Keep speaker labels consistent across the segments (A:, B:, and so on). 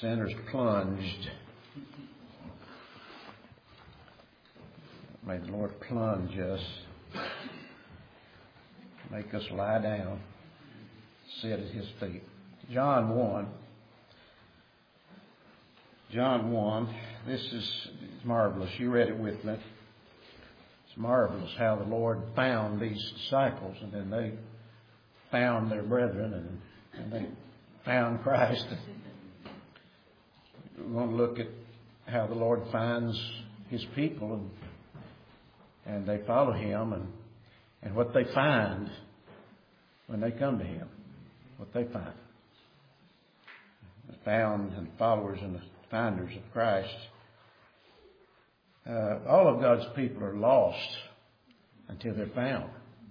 A: Sinners plunged. May the Lord plunge us, make us lie down, sit at His feet. John 1. John 1. This is marvelous. You read it with me. It's marvelous how the Lord found these disciples, and then they found their brethren, and they found Christ. We're going to look at how the Lord finds His people, and they follow Him, and what they find when they come to Him. What they find. The found and followers and the finders of Christ. All of God's people are lost until they're found.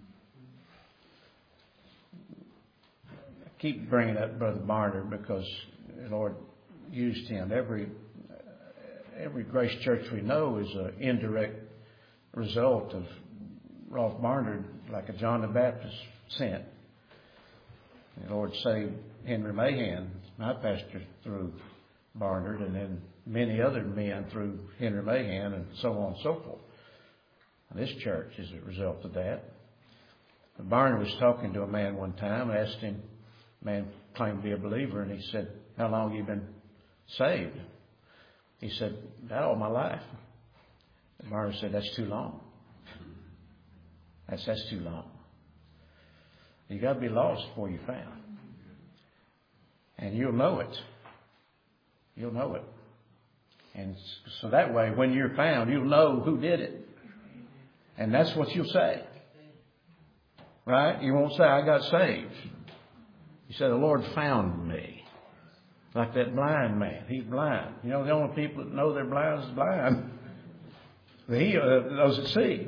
A: I keep bringing up Brother Barnard because the Lord used him. Every Grace Church we know is an indirect result of Rolf Barnard, like a John the Baptist sent. The Lord saved Henry Mahan, my pastor, through Barnard, and then many other men through Henry Mahan, and so on and so forth. And this church is a result of that. But Barnard was talking to a man one time, asked him, the man claimed to be a believer, and he said, "How long have you been saved?" He said, "About all my life." And Barnard said, "That's too long. That's too long. You got to be lost before you're found. And you'll know it. You'll know it. And so that way, when you're found, you'll know who did it. And that's what you'll say. Right? You won't say, "I got saved." You say, "The Lord found me." Like that blind man. He's blind. You know, the only people that know they're blind is blind. Those that see.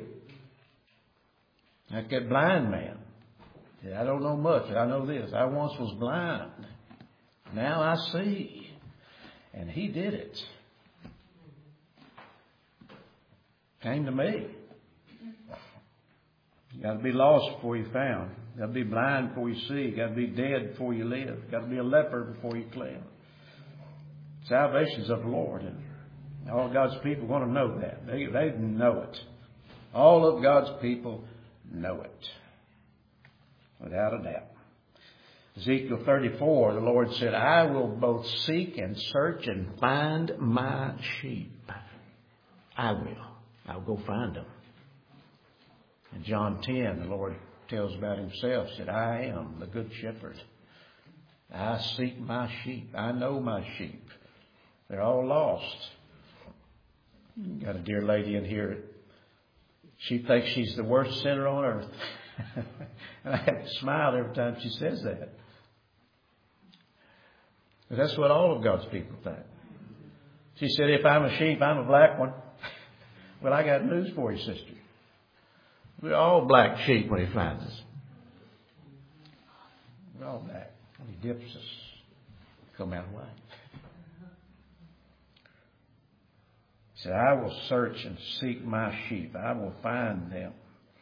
A: Like that blind man. "I don't know much. I know this. I once was blind. Now I see." And he did it. Came to me. You got to be lost before you're found. You got to be blind before you see. You got to be dead before you live. You got to be a leper before you clean. Salvation's of the Lord, and all God's people want to know that. They know it. All of God's people know it, without a doubt. Ezekiel 34, the Lord said, "I will both seek and search and find my sheep." I will. I'll go find them. In John 10, the Lord tells about Himself, said, "I am the good shepherd. I seek my sheep. I know my sheep. They're all lost." Got a dear lady in here. She thinks she's the worst sinner on earth. And I have to smile every time she says that. But that's what all of God's people think. She said, "If I'm a sheep, I'm a black one." Well, I got news for you, sister. We're all black sheep when He finds us. We're all black. When He dips us, come out white. He said, "I will search and seek my sheep. I will find them."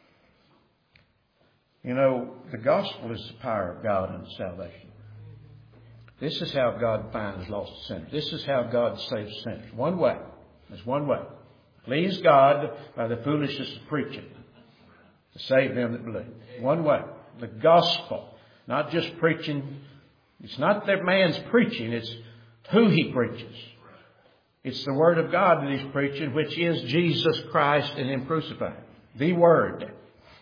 A: You know, the gospel is the power of God unto salvation. This is how God finds lost sinners. This is how God saves sinners. One way. There's one way. Please God by the foolishness of preaching to save them that believe. One way. The gospel. Not just preaching. It's not that man's preaching. It's who he preaches. It's the Word of God that he's preaching, which is Jesus Christ and Him crucified. The Word.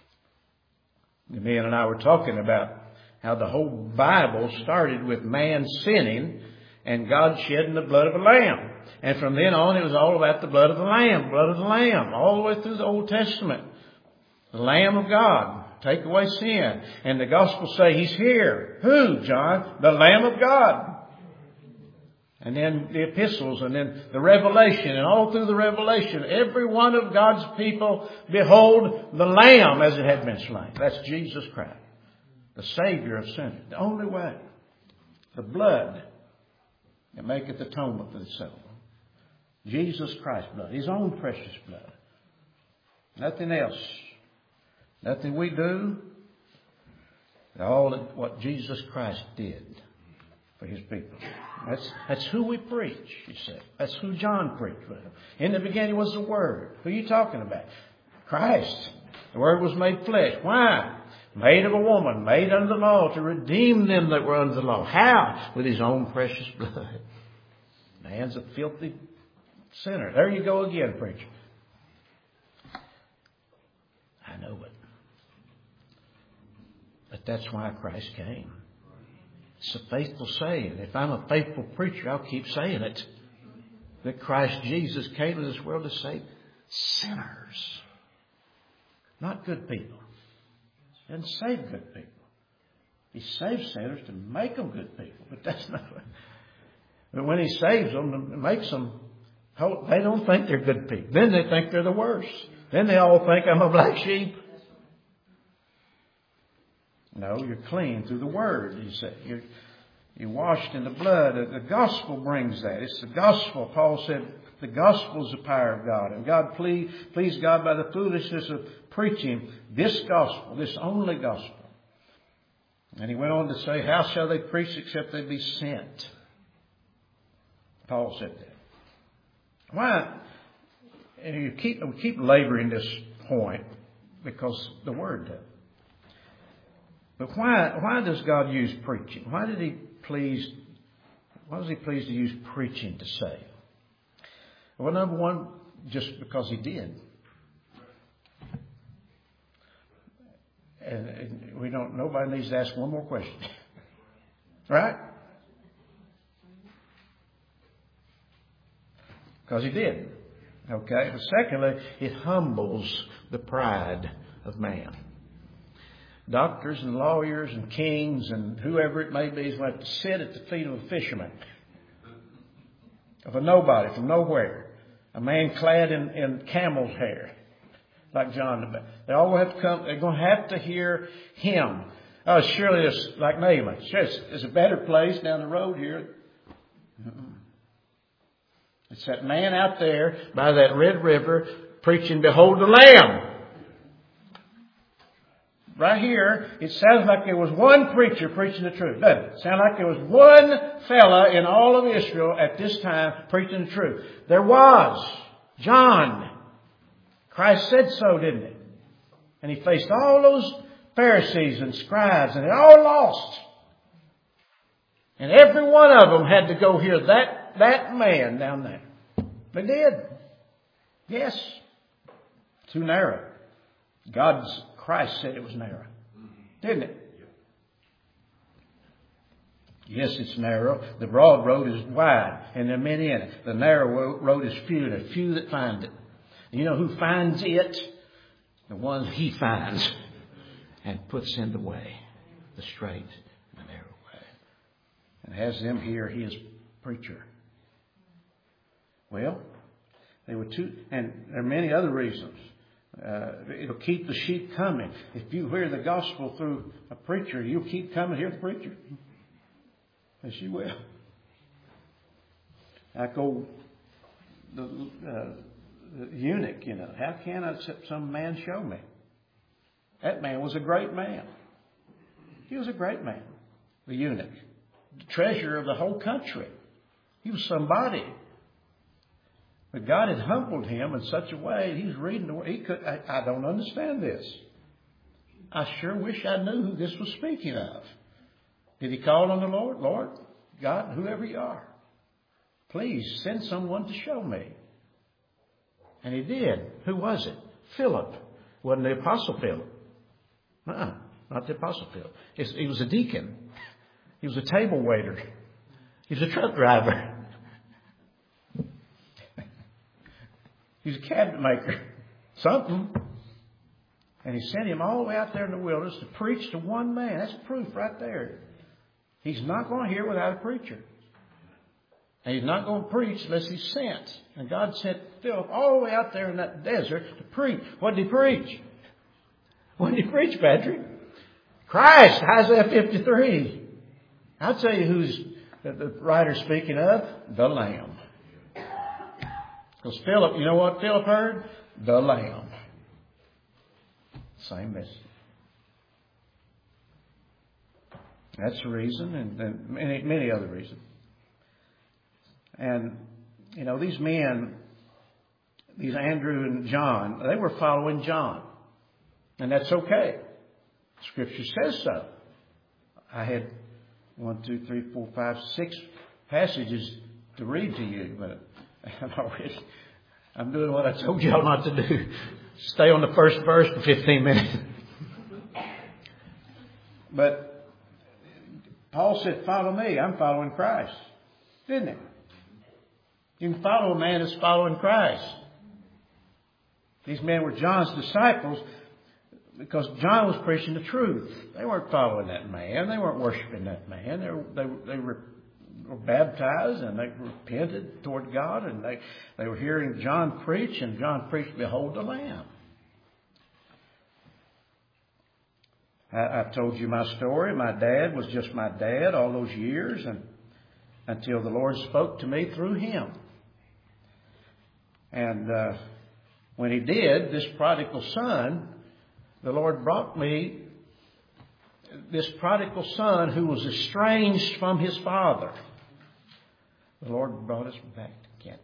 A: Me and I were talking about how the whole Bible started with man sinning and God shedding the blood of a lamb. And from then on, it was all about the blood of the lamb, blood of the lamb, all the way through the Old Testament. The Lamb of God, take away sin. And the Gospels say He's here. Who, John? The Lamb of God. And then the epistles, and then the Revelation, and all through the Revelation, every one of God's people, behold the Lamb as it had been slain. That's Jesus Christ, the Savior of sinners. The only way. The blood that maketh atonement for the soul. Jesus Christ's blood, His own precious blood. Nothing else. Nothing we do. All what Jesus Christ did. for His people. That's who we preach, you see. That's who John preached. In the beginning was the Word. Who are you talking about? Christ. The Word was made flesh. Why? Made of a woman, made under the law to redeem them that were under the law. How? With His own precious blood. Man's a filthy sinner. There you go again, preacher. I know it. But that's why Christ came. It's a faithful saying. If I'm a faithful preacher, I'll keep saying it. That Christ Jesus came to this world to save sinners. Not good people. He doesn't save good people. He saves sinners to make them good people. But that's not what. But when He saves them and makes them, they don't think they're good people. Then they think they're the worst. Then they all think I'm a black sheep. No, you're clean through the Word, He said. You're washed in the blood. The gospel brings that. It's the gospel. Paul said the gospel is the power of God. And God pleased God by the foolishness of preaching this gospel, this only gospel. And he went on to say, how shall they preach except they be sent? Paul said that. Why? And we keep laboring this point because the Word does. But why does God use preaching? Why was He pleased to use preaching to save? Well, number one, just because He did. And nobody needs to ask one more question. Right? Because He did. Okay? But secondly, it humbles the pride of man. Doctors and lawyers and kings and whoever it may be is going to have to sit at the feet of a fisherman. Of a nobody from nowhere. A man clad in camel's hair. Like John the Baptist. They all have to come. They're going to have to hear him. Oh, surely it's like Naaman. There's a better place down the road here. It's that man out there by that red river preaching, behold the Lamb. Right here, it sounds like there was one preacher preaching the truth, doesn't it? It sounds like there was one fella in all of Israel at this time preaching the truth. There was. John. Christ said so, didn't he? And He faced all those Pharisees and scribes, and they all lost. And every one of them had to go hear that man down there. They did. Yes. Too narrow. Christ said it was narrow. Didn't it? Yes, it's narrow. The broad road is wide, and there are many in it. The narrow road is few, and there are few that find it. You know who finds it? The ones He finds and puts in the way, the straight and the narrow way. And has them hear His preacher. Well, they were two, and there are many other reasons. It'll keep the sheep coming. If you hear the gospel through a preacher, you'll keep coming to hear the preacher. Yes, you will. Like old the eunuch, how can I except some man show me? That man was a great man. He was a great man, the eunuch, the treasurer of the whole country. He was somebody. But God had humbled him in such a way, he was reading the word. I don't understand this. I sure wish I knew who this was speaking of. Did he call on the Lord? Lord, God, whoever you are, please send someone to show me. And he did. Who was it? Philip. Wasn't the Apostle Philip. Not the Apostle Philip. He was a deacon. He was a table waiter. He was a truck driver. He was a cabinet maker. Something. And he sent him all the way out there in the wilderness to preach to one man. That's proof right there. He's not going to hear without a preacher. And he's not going to preach unless he's sent. And God sent Philip all the way out there in that desert to preach. What did he preach? What did he preach, Patrick? Christ, Isaiah 53. I'll tell you who's the writer speaking of. The Lamb. Because Philip, you know what Philip heard? The Lamb. Same message. That's the reason, and many other reasons. And, these men, these Andrew and John, they were following John. And that's okay. Scripture says so. I had 1, 2, 3, 4, 5, 6 passages to read to you, but I'm doing what I told y'all not to do. Stay on the first verse for 15 minutes. But Paul said, follow me. I'm following Christ. Didn't he? You can follow a man that's following Christ. These men were John's disciples because John was preaching the truth. They weren't following that man. They weren't worshiping that man. They were baptized and they repented toward God, and they were hearing John preach, and John preached, behold the Lamb. I've told you my story. My dad was just my dad all those years, and until the Lord spoke to me through him. And when he did, this prodigal son, the Lord brought me this prodigal son who was estranged from his father. The Lord brought us back together.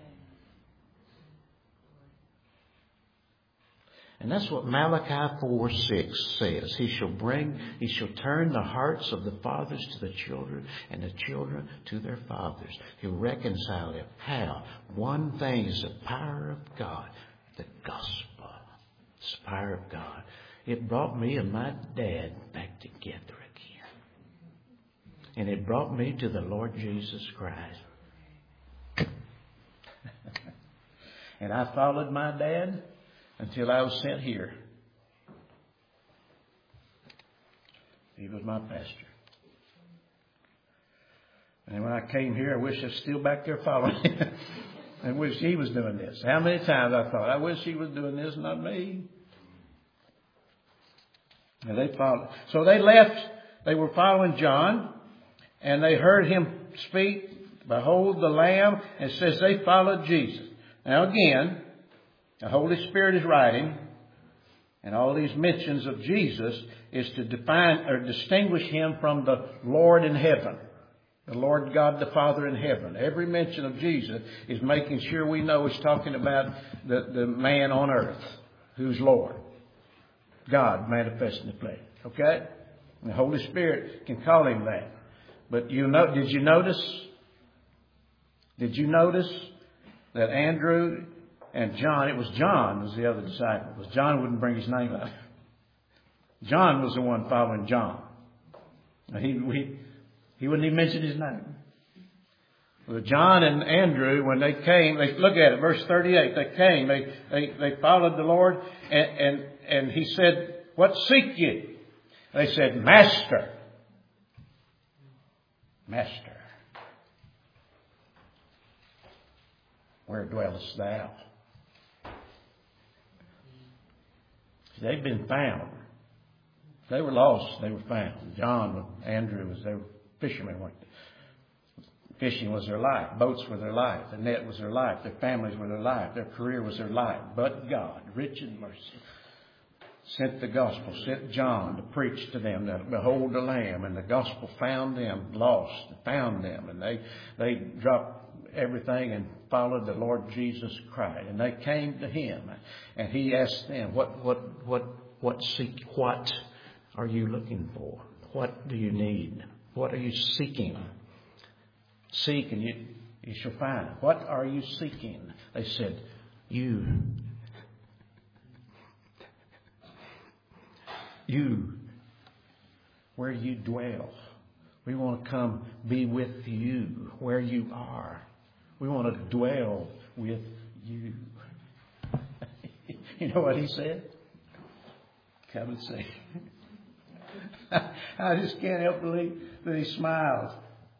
A: And that's what Malachi 4:6 says. He shall turn the hearts of the fathers to the children, and the children to their fathers. He'll reconcile them. How? One thing is the power of God, the gospel. It's the power of God. It brought me and my dad back together again. And it brought me to the Lord Jesus Christ. And I followed my dad until I was sent here. He was my pastor. And when I came here, I wish I was still back there following him. I wish he was doing this. How many times I thought, I wish he was doing this, not me. And they followed. So they left. They were following John, and they heard him speak, behold the Lamb, and it says they followed Jesus. Now again, the Holy Spirit is writing, and all these mentions of Jesus is to define or distinguish him from the Lord in heaven, the Lord God the Father in heaven. Every mention of Jesus is making sure we know he's talking about the man on earth who's Lord. God manifest in the flesh. Okay? And the Holy Spirit can call him that. But did you notice that Andrew and John, it was John was the other disciple, because John wouldn't bring his name up. John was the one following John. He wouldn't even mention his name. Well, John and Andrew, when they came, look at it, verse 38. They came, they followed the Lord, and he said, what seek ye? They said, Master. Master. Where dwellest thou? They've been found. They were lost. They were found. John and Andrew they were fishermen. Fishing was their life. Boats were their life. The net was their life. Their families were their life. Their career was their life. But God, rich in mercy, sent the gospel, sent John to preach to them that behold the Lamb, and the gospel found them lost, found them, and they dropped everything and followed the Lord Jesus Christ. And they came to him, and he asked them, what are you looking for? What do you need? What are you seeking? Seek and you shall find. What are you seeking? They said, you, where you dwell. We want to come be with you where you are. We want to dwell with you. You know what he said? Come and see. I just can't help believe that he smiles.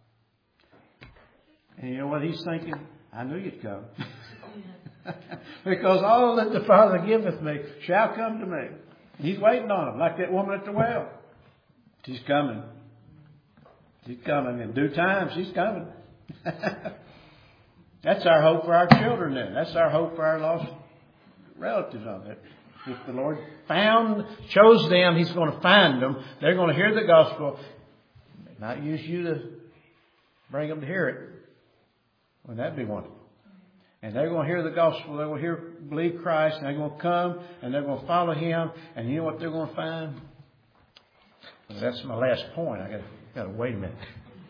A: And you know what he's thinking? I knew you'd come. Because all that the Father giveth me shall come to me. He's waiting on him, like that woman at the well. She's coming. She's coming. In due time, she's coming. That's our hope for our children then. That's our hope for our lost relatives on it. If the Lord chose them, he's going to find them. They're going to hear the gospel. Might use you to bring them to hear it. Wouldn't that be wonderful? And they're going to hear the gospel. They're going to believe Christ. And they're going to come and they're going to follow Him. And you know what they're going to find? Well, that's my last point. I got to wait a minute.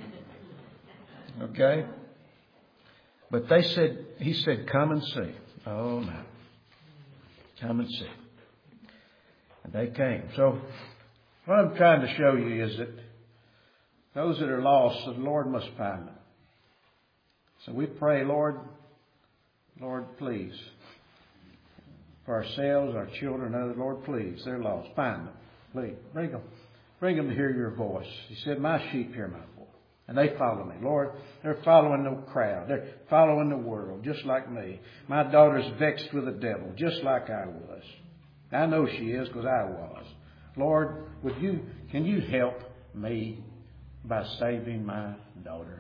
A: Okay? But He said, come and see. Oh, no. Come and see. And they came. So, what I'm trying to show you is that those that are lost, the Lord must find them. So we pray, Lord, please. For ourselves, our children, others, Lord, please. They're lost. Find them. Please. Bring them. Bring them to hear your voice. He said, my sheep hear my voice. And they follow me. Lord, they're following the crowd. They're following the world, just like me. My daughter's vexed with the devil, just like I was. I know she is because I was. Lord, can you help me by saving my daughter?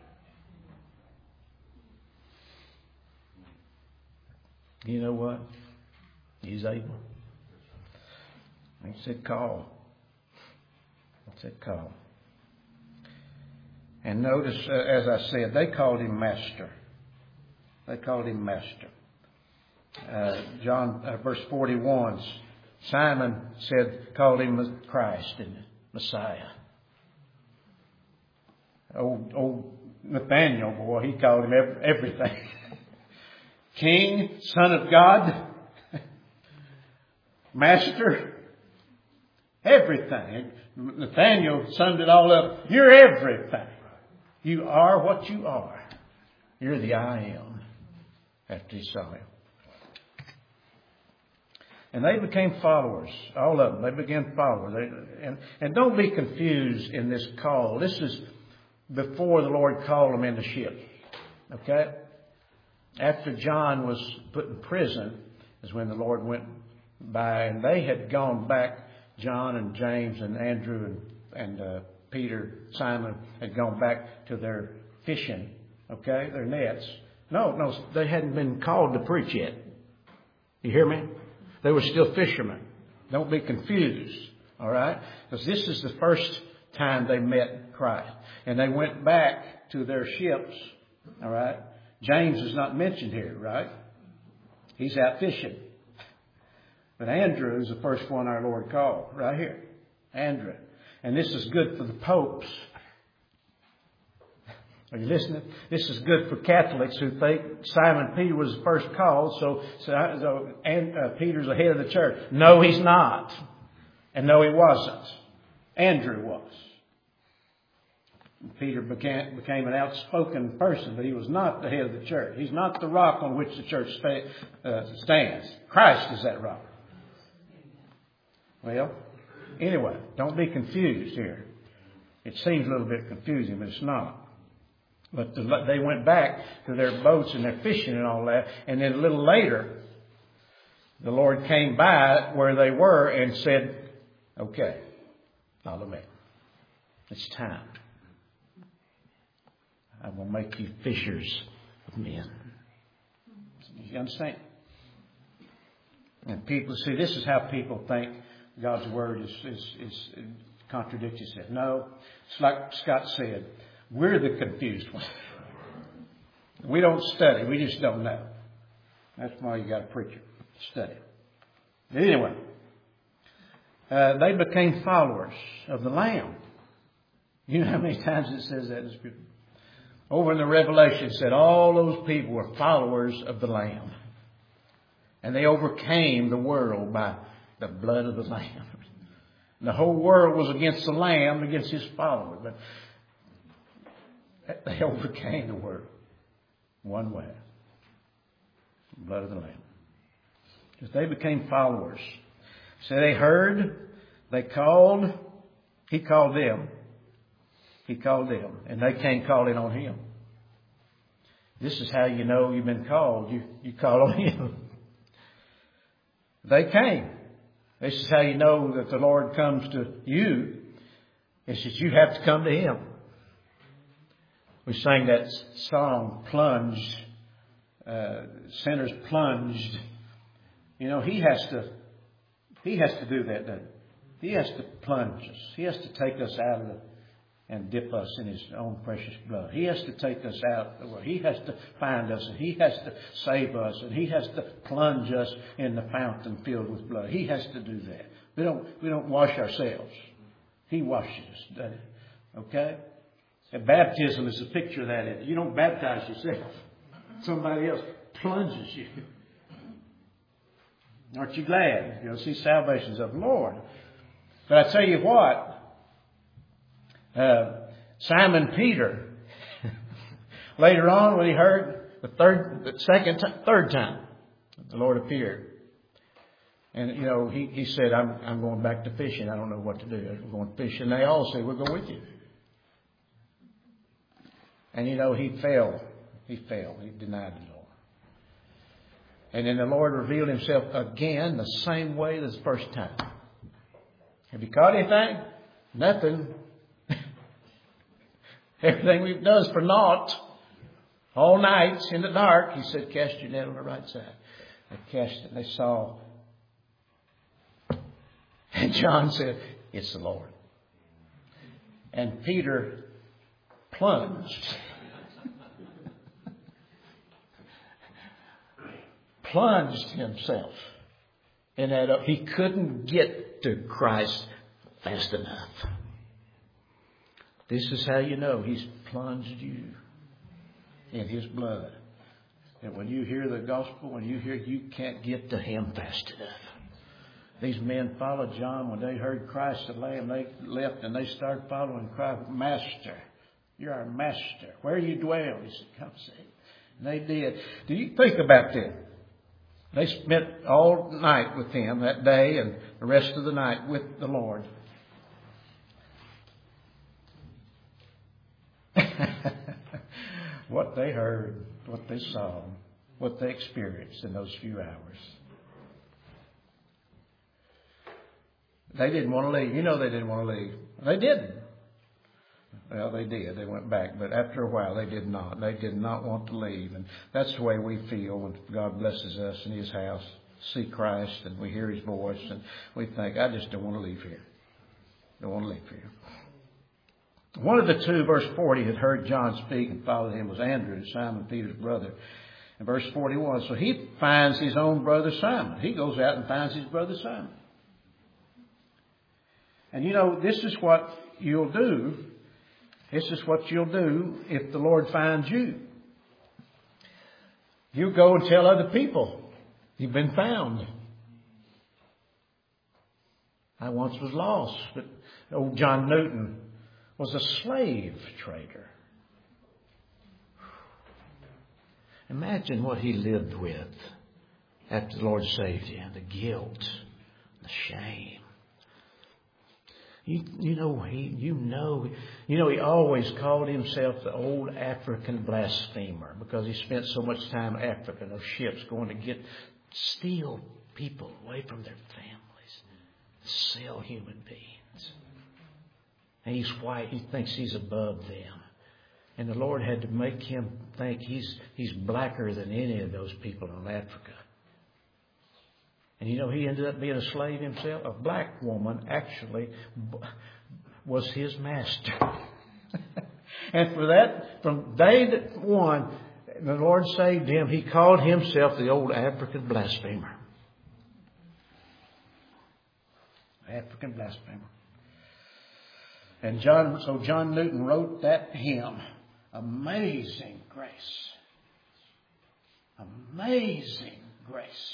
A: You know what? He's able. He said, call. He said, call. And notice, as I said, they called him Master. They called him Master. Verse 41, Simon called him Christ and Messiah. Old Nathaniel, boy, he called him everything. King, Son of God, Master, everything. Nathaniel summed it all up. You're everything. You are what you are. You're the I am. After he saw him. And they became followers. All of them. They began followers. And don't be confused in this call. This is before the Lord called them in the ship. Okay? After John was put in prison is when the Lord went by. And they had gone back. John and James and Andrew and Peter, Simon had gone back to their fishing. Okay? Their nets. No, they hadn't been called to preach yet. You hear me? They were still fishermen. Don't be confused. All right? Because this is the first time they met Christ. And they went back to their ships. All right? James is not mentioned here, right? He's out fishing. But Andrew is the first one our Lord called. Right here. Andrew. And this is good for the popes. Are you listening? This is good for Catholics who think Simon Peter was the first called, so Peter's the head of the church. No, he's not. And no, he wasn't. Andrew was. Peter became an outspoken person, but he was not the head of the church. He's not the rock on which the church stands. Christ is that rock. Well, anyway, don't be confused here. It seems a little bit confusing, but it's not. But they went back to their boats and their fishing and all that. And then a little later, the Lord came by where they were and said, okay, follow me. It's time. I will make you fishers of men. You understand? And people, see, this is how people think God's Word is contradicts itself. No, it's like Scott said. We're the confused ones. We don't study. We just don't know. That's why you got a preacher. Study. But anyway, they became followers of the Lamb. You know how many times it says that in the Scripture? Over in the Revelation, it said all those people were followers of the Lamb. And they overcame the world by the blood of the Lamb. The whole world was against the Lamb, against His followers. But they overcame the world one way. The blood of the Lamb. Because they became followers. So they heard, they called, He called them. He called them. And they came calling on Him. This is how you know you've been called. You call on Him. They came. This is how you know that the Lord comes to you. It's that you have to come to Him. We sang that song, Plunged. Sinners plunged. You know, He has to do that, doesn't He? He has to plunge us. He has to take us out of and dip us in His own precious blood. He has to take us out. He has to find us, and He has to save us, and He has to plunge us in the fountain filled with blood. He has to do that. We don't wash ourselves. He washes us, doesn't He? Okay? And baptism is a picture of that. You don't baptize yourself. Somebody else plunges you. Aren't you glad? You'll see salvation's of the Lord. But I tell you what, Simon Peter, later on when he heard third time, the Lord appeared. And, he said, I'm going back to fishing. I don't know what to do. I'm going fishing. And they all said, we'll go with you. And, he fell. He denied the Lord. And then the Lord revealed Himself again the same way as the first time. Have you caught anything? Nothing. Everything we've done is for naught. All nights in the dark, He said, cast your net on the right side. They cast it and they saw. And John said, it's the Lord. And Peter plunged himself in that. He couldn't get to Christ fast enough. This is how you know He's plunged you in His blood. And when you hear the gospel, you can't get to Him fast enough. These men followed John when they heard Christ the Lamb. They left and they started following Christ. Master, you're our master. Where you dwell? He said, come see. And they did. Do you think about that? They spent all night with Him that day and the rest of the night with the Lord. What they heard, what they saw, what they experienced in those few hours. They didn't want to leave. They didn't want to leave. They didn't. Well, they did. They went back. But after a while, they did not. They did not want to leave. And that's the way we feel when God blesses us in His house, see Christ, and we hear His voice, and we think, I just don't want to leave here. Don't want to leave here. One of the two, verse 40, had heard John speak and followed Him was Andrew, Simon Peter's brother. In verse 41, so he finds his own brother Simon. He goes out and finds his brother Simon. And this is what you'll do. This is what you'll do if the Lord finds you. You go and tell other people you've been found. I once was lost, but old John Newton was a slave trader. Imagine what he lived with after the Lord saved him. The guilt, the shame. He always called himself the old African blasphemer because he spent so much time in Africa, those ships going to steal people away from their families, sell human beings. And he's white. He thinks he's above them. And the Lord had to make him think he's blacker than any of those people in Africa. And he ended up being a slave himself. A black woman actually was his master. And for that, from day one, the Lord saved him. He called himself the old African blasphemer. African blasphemer. And John Newton wrote that hymn, Amazing Grace. Amazing grace.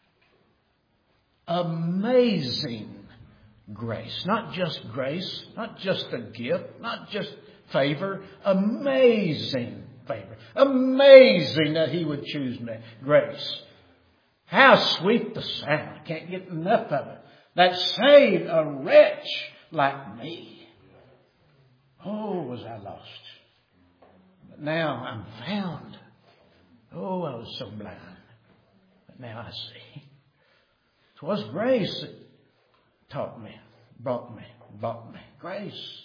A: Amazing grace. Not just grace, not just a gift, not just favor. Amazing favor. Amazing that He would choose me. Grace. How sweet the sound. I can't get enough of it. That saved a wretch like me. Oh, was I lost. But now I'm found. Oh, I was so blind. But now I see. It was grace that taught me, brought me. Grace.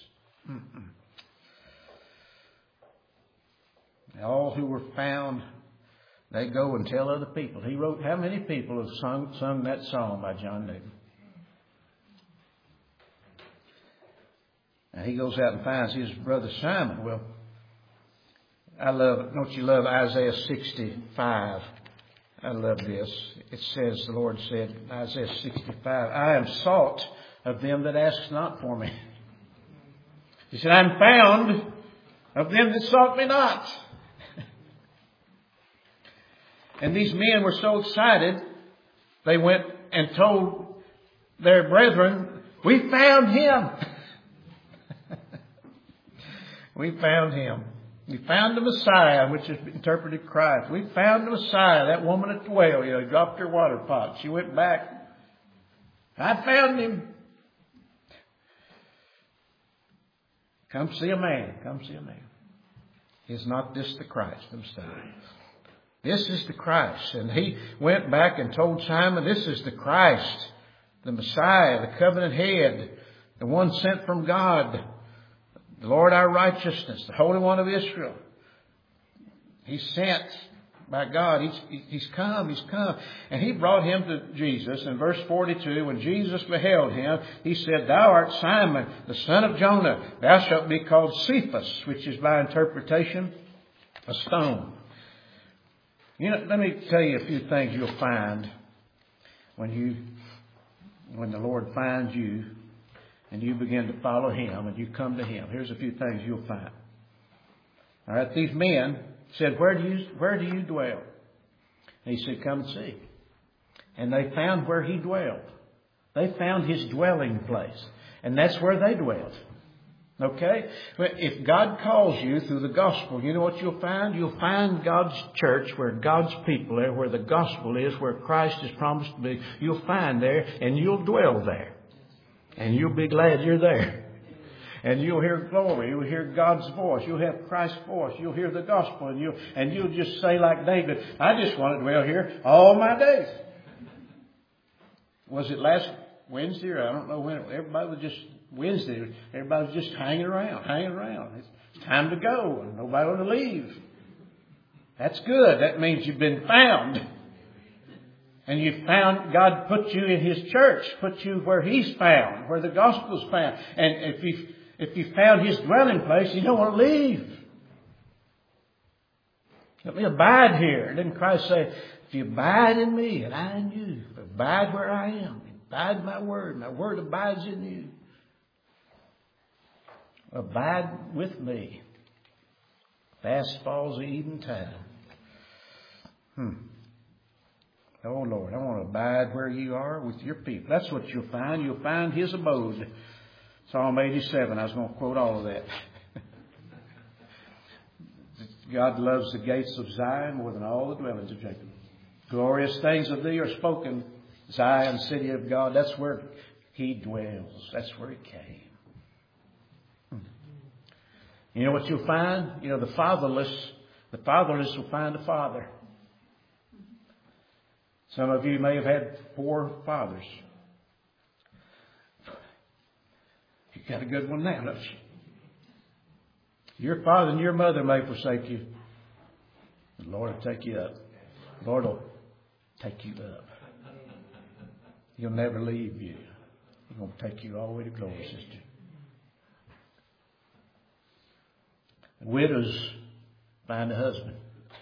A: All who were found, they go and tell other people. He wrote, how many people have sung that song by John Newton? And he goes out and finds his brother Simon. Well, don't you love Isaiah 65? I love this. It says, the Lord said, Isaiah 65, I am sought of them that ask not for me. He said, I'm found of them that sought me not. And these men were so excited, they went and told their brethren, we found him. We found him. We found the Messiah, which is interpreted Christ. We found the Messiah. That woman at the well, dropped her water pot. She went back. I found him. Come see a man. Come see a man. Is not this the Christ, the Messiah? This is the Christ. And he went back and told Simon, this is the Christ, the Messiah, the covenant head, the one sent from God, the Lord our righteousness, the Holy One of Israel. He's sent by God. He's come. He's come. And he brought him to Jesus. In verse 42, when Jesus beheld him, he said, Thou art Simon, the son of Jonah. Thou shalt be called Cephas, which is by interpretation a stone. Let me tell you a few things you'll find when the Lord finds you and you begin to follow him and you come to him. Here's a few things you'll find. All right, these men said, Where do you dwell? And he said, Come and see. And they found where he dwelled. They found his dwelling place. And that's where they dwelt. Okay? If God calls you through the gospel, you know what you'll find? You'll find God's church where God's people are, where the gospel is, where Christ is promised to be. You'll find there and you'll dwell there. And you'll be glad you're there. And you'll hear glory. You'll hear God's voice. You'll have Christ's voice. You'll hear the gospel. And you'll just say like David, I just want to dwell here all my days. Was it last Wednesday or I don't know when? Everybody was just Wednesday. Everybody was just hanging around. It's time to go and nobody want to leave. That's good. That means you've been found. And you found God put you in His church, put you where He's found, where the gospel's found. And if you found His dwelling place, you don't want to leave. Let me abide here. Didn't Christ say, if you abide in me and I in you, abide where I am, abide in my word abides in you. Abide with me. Fast falls the eventide. Oh, Lord, I want to abide where you are with your people. That's what you'll find. You'll find His abode. Psalm 87. I was going to quote all of that. God loves the gates of Zion more than all the dwellings of Jacob. Glorious things of thee are spoken. Zion, city of God. That's where He dwells. That's where He came. You know what you'll find? The fatherless will find a father. Some of you may have had poor fathers. You've got a good one now, don't you? Your father and your mother may forsake you. The Lord will take you up. The Lord will take you up. He'll never leave you. He's going to take you all the way to glory, sister. Widows find a husband.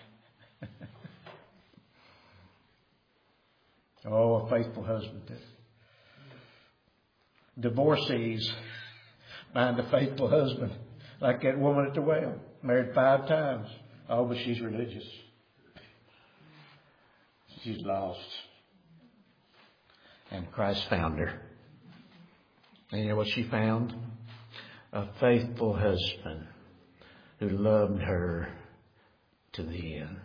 A: Oh, a faithful husband. Divorcees find a faithful husband. Like that woman at the well. Married 5 times. Oh, but she's religious. She's lost. And Christ found her. And you know what she found? A faithful husband who loved her to the end.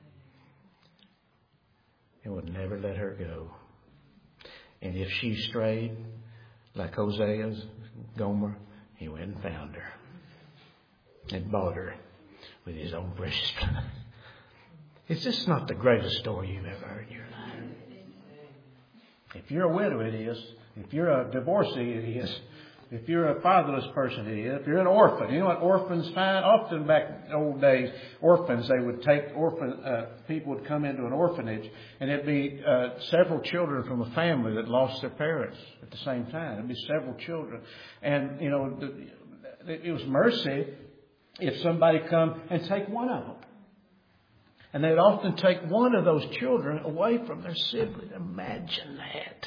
A: And would never let her go. And if she strayed, like Hosea's Gomer, he went and found her. And bought her with his own precious blood. Is this not the greatest story you've ever heard in your life? If you're a widow, it is. If you're a divorcee, it is. If you're a fatherless person, it is. If you're an orphan, you know what orphans find? Often back in old days, orphans, they would take people would come into an orphanage, and it'd be several children from a family that lost their parents at the same time. It'd be several children. And, it was mercy if somebody come and take one of them. And they'd often take one of those children away from their sibling. Imagine that.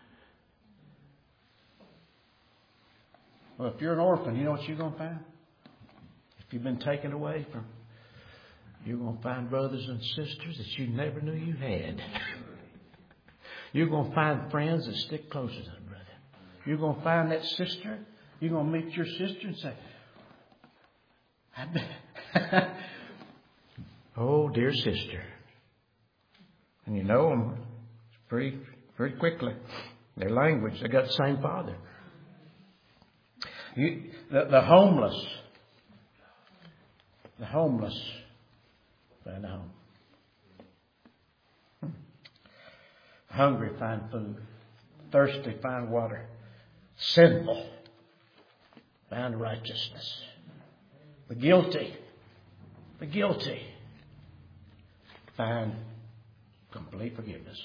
A: Well, if you're an orphan, you know what you're going to find? If you've been taken away from, you're going to find brothers and sisters that you never knew you had. You're going to find friends that stick closer to the brother. You're going to find that sister. You're going to meet your sister and say, oh, dear sister. And you know them pretty quickly. Their language, they got the same father. The homeless. The homeless find a home. Hungry, find food. Thirsty, find water. Sinful, find righteousness. The guilty find complete forgiveness.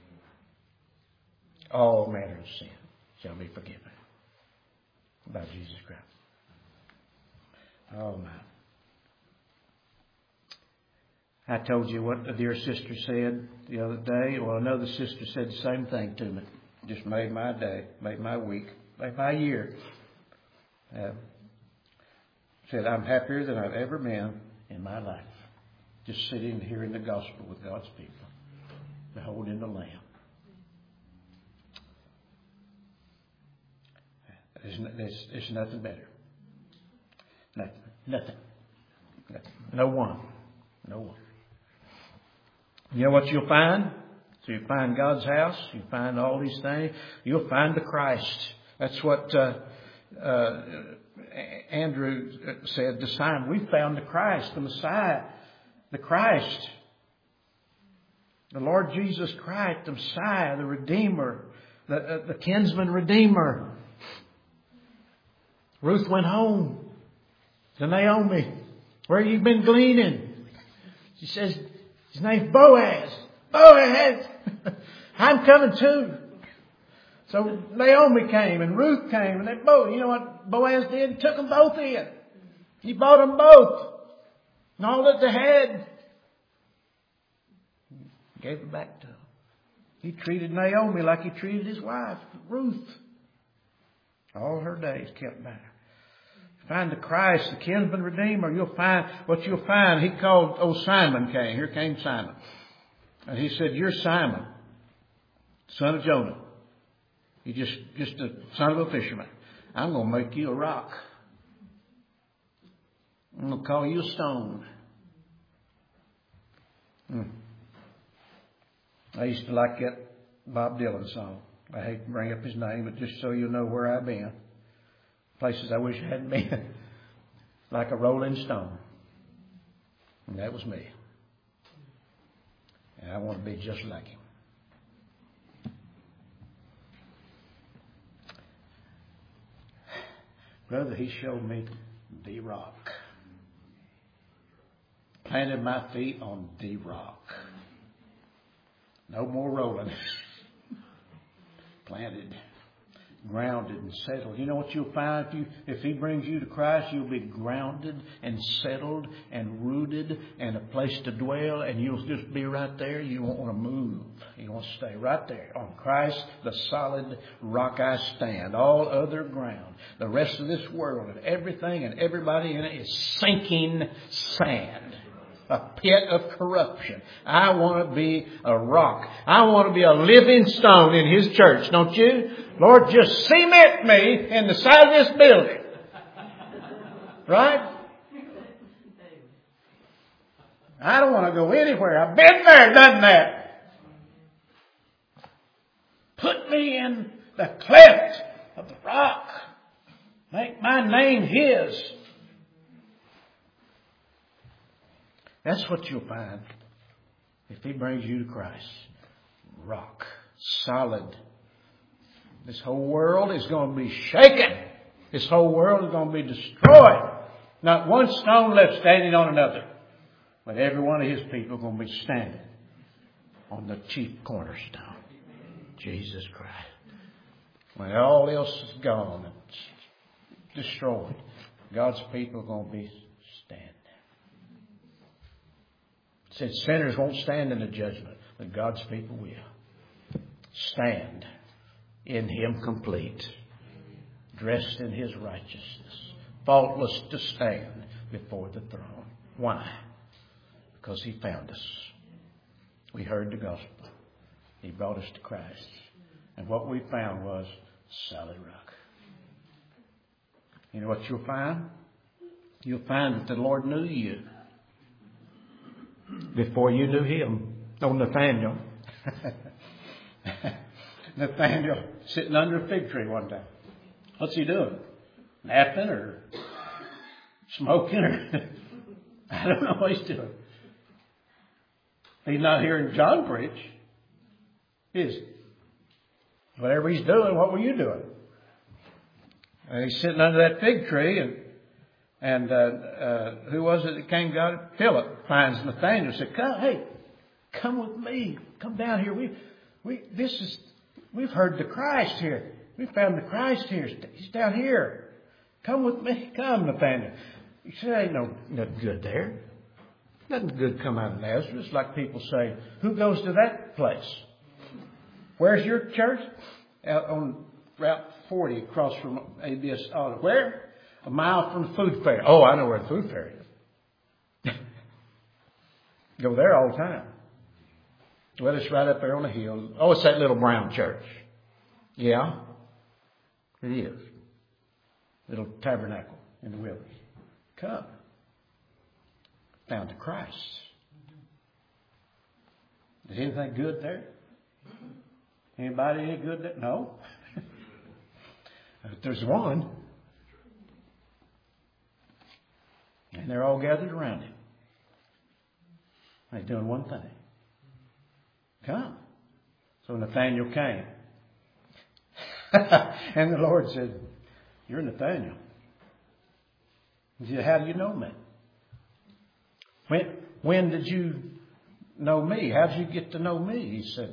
A: All manner of sin shall be forgiven by Jesus Christ. Oh, my. I told you what a dear sister said the other day. Well, another sister said the same thing to me. Just made my day, made my week, made my year. Said, I'm happier than I've ever been in my life. Just sitting and hearing the gospel with God's people. Beholding the Lamb. There's nothing better. Nothing. No one. You know what you'll find? So you find God's house. You find all these things. You'll find the Christ. That's what Andrew said to Simon. We found the Christ, the Messiah, the Christ. The Lord Jesus Christ, the Messiah, the Redeemer, the kinsman Redeemer. Ruth went home to Naomi. Where you been gleaning? She says, his name's Boaz. Boaz! I'm coming too. So Naomi came and Ruth came and they both, you know what Boaz did? He took them both in. He bought them both. And all that they had, gave it back to them. He treated Naomi like he treated his wife, Ruth. All her days kept back. Find the Christ, the kinsman Redeemer. You'll find what you'll find. He called, Simon came. Here came Simon. And he said, you're Simon, son of Jonah. You're just a son of a fisherman. I'm going to make you a rock. I'm going to call you a stone. I used to like that Bob Dylan song. I hate to bring up his name, but just so you know where I've been. Places I wish I hadn't been. Like a rolling stone. And that was me. And I want to be just like him. Brother, he showed me the rock. Planted my feet on the rock. No more rolling. Planted, grounded and settled. You know what you'll find if he brings you to Christ? You'll be grounded and settled and rooted and a place to dwell, and you'll just be right there. You won't want to move. You want to stay right there. On Christ, the solid rock I stand. All other ground, the rest of this world and everything and everybody in it is sinking sand. A pit of corruption. I want to be a rock. I want to be a living stone in His church, don't you? Lord, just cement me in the side of this building. Right? I don't want to go anywhere. I've been there, done that. Put me in the cleft of the rock. Make my name His. That's what you'll find if He brings you to Christ. Rock. Solid. This whole world is going to be shaken. This whole world is going to be destroyed. Not one stone left standing on another. But every one of His people are going to be standing on the chief cornerstone. Jesus Christ. When all else is gone and destroyed, God's people are going to be standing. It said sinners won't stand in the judgment, but God's people will. Stand in Him complete, dressed in His righteousness, faultless to stand before the throne. Why? Because He found us. We heard the gospel. He brought us to Christ. And what we found was solid rock. You know what you'll find? You'll find that the Lord knew you before you knew Him. Oh, Nathaniel. Nathaniel sitting under a fig tree one day. What's he doing? Napping or smoking or I don't know what he's doing. He's not hearing John preach. Is he? Whatever he's doing, what were you doing? He's sitting under that fig tree, and who was it that came? Got it? Philip finds Nathaniel and said, "Come with me. Come down here. We've heard the Christ here. We found the Christ here. He's down here. Come with me. Come, Nathaniel." He said, "Ain't nothing good there. Nothing good come out of Nazareth." It's like people say, "Who goes to that place?" Where's your church? Out on Route 40 across from ABS Auto. Where? A mile from the food fair. Oh, I know where the food fair is. Go there all the time. Well, it's right up there on the hill. Oh, it's that little brown church. Yeah, it is. Little tabernacle in the wilderness. Come. Found the Christ. Is anything good there? Anybody any good there? No. But there's one. And they're all gathered around him. They're doing one thing. Come. So Nathaniel came. And the Lord said, "You're Nathaniel." He said, "How do you know me? When did you know me? How did you get to know me?" He said,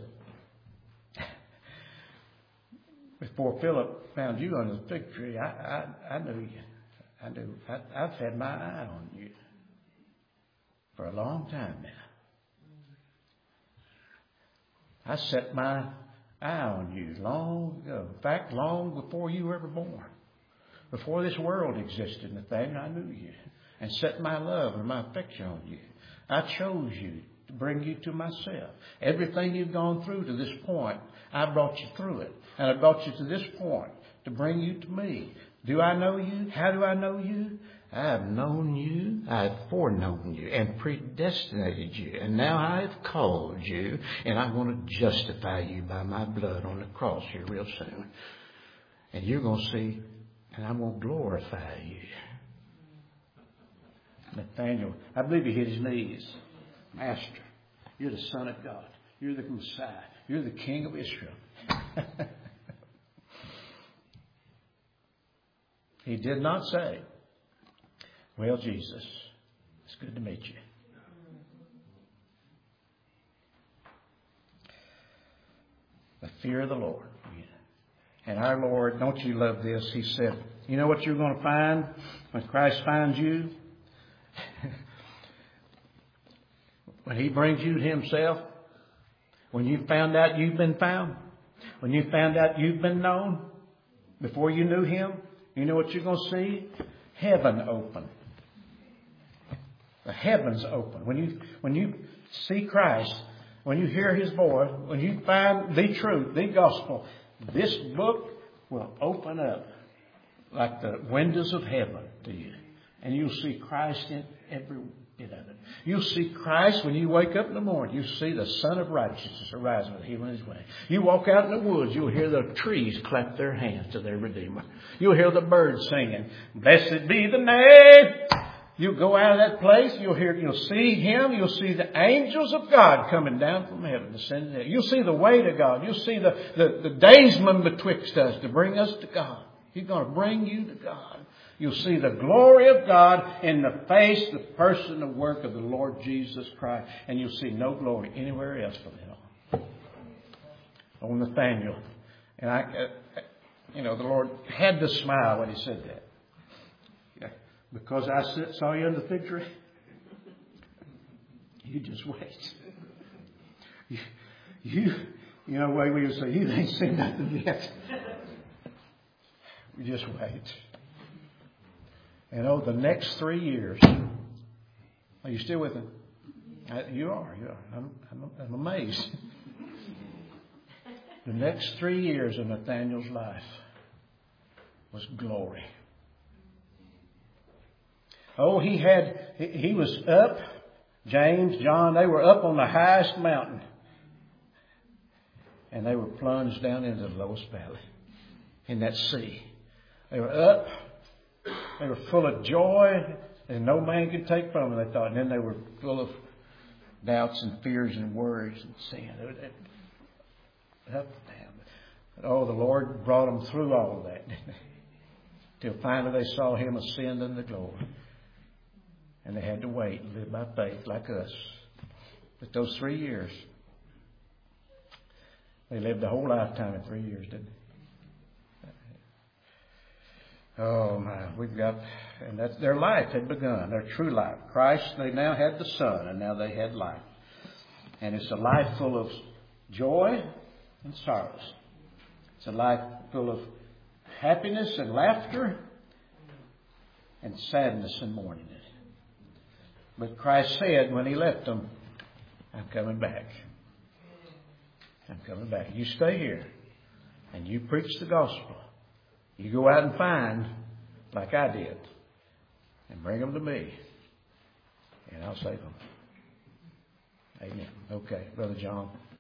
A: "Before Philip found you on the fig tree, I knew you. I've had my eye on you for a long time now. I set my eye on you long ago. In fact, long before you were ever born. Before this world existed, Nathaniel, I knew you and set my love and my affection on you. I chose you to bring you to myself. Everything you've gone through to this point, I brought you through it. And I brought you to this point to bring you to me. Do I know you? How do I know you? I have known you, I have foreknown you and predestinated you. And now I have called you, and I'm going to justify you by my blood on the cross here real soon. And you're going to see, and I'm going to glorify you." Nathaniel, I believe he hit his knees. "Master, you're the Son of God. You're the Messiah. You're the King of Israel." He did not say, "Well, Jesus, it's good to meet you." The fear of the Lord. And our Lord, don't you love this? He said, you know what you're going to find when Christ finds you? When He brings you to Himself, when you found out you've been found, when you found out you've been known before you knew Him, you know what you're going to see? Heaven open. The heavens open. When you see Christ, when you hear His voice, when you find the truth, the gospel, this book will open up like the windows of heaven to you. And you'll see Christ in every bit of it. You'll see Christ when you wake up in the morning. You see the Son of Righteousness arising with Him in His way. You walk out in the woods, you'll hear the trees clap their hands to their Redeemer. You'll hear the birds singing, "Blessed be the name." You go out of that place, you'll see Him, you'll see the angels of God coming down from heaven, descending there. You'll see the way to God. You'll see the daysman betwixt us to bring us to God. He's going to bring you to God. You'll see the glory of God in the face, the person, the work of the Lord Jesus Christ. And you'll see no glory anywhere else from it all. On Nathaniel. And the Lord had to smile when He said that. because I saw you in the fig tree? You just wait. You know, the way we would say, you ain't seen nothing yet. You just wait. And the next 3 years, are you still with him? You are. I'm amazed. The next 3 years of Nathaniel's life was glory. Oh, he was up. James, John, they were up on the highest mountain. And they were plunged down into the lowest valley in that sea. They were up. They were full of joy, and no man could take from them, they thought. And then they were full of doubts and fears and worries and sin. Up and down. But, the Lord brought them through all of that, till finally they saw Him ascend in the glory. And they had to wait and live by faith like us. But those 3 years, they lived a whole lifetime in 3 years, didn't they? Oh my, and that's their life had begun, their true life. Christ, they now had the Son, and now they had life. And it's a life full of joy and sorrows. It's a life full of happiness and laughter and sadness and mourning. But Christ said when He left them, I'm coming back. I'm coming back. You stay here and you preach the gospel. You go out and find, like I did, and bring them to me, and I'll save them. Amen. Okay, Brother John.